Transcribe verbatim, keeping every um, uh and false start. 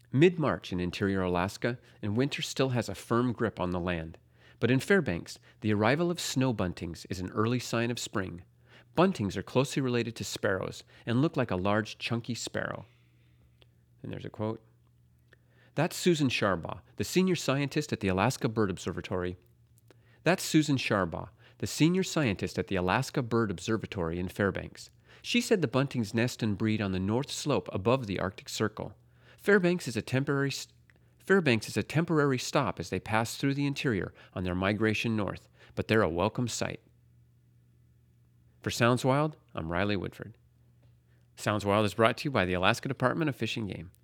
Mid-March in interior Alaska, and winter still has a firm grip on the land. But in Fairbanks, the arrival of snow buntings is an early sign of spring. Buntings are closely related to sparrows and look like a large, chunky sparrow. And there's a quote. That's Susan Sharbaugh, the senior scientist at the Alaska Bird Observatory. That's Susan Sharbaugh, the senior scientist at the Alaska Bird Observatory in Fairbanks. She said the buntings nest and breed on the north slope above the Arctic Circle. Fairbanks is a temporary st- Fairbanks is a temporary stop as they pass through the interior on their migration north, but they're a welcome sight. For Sounds Wild, I'm Riley Woodford. Sounds Wild is brought to you by the Alaska Department of Fish and Game.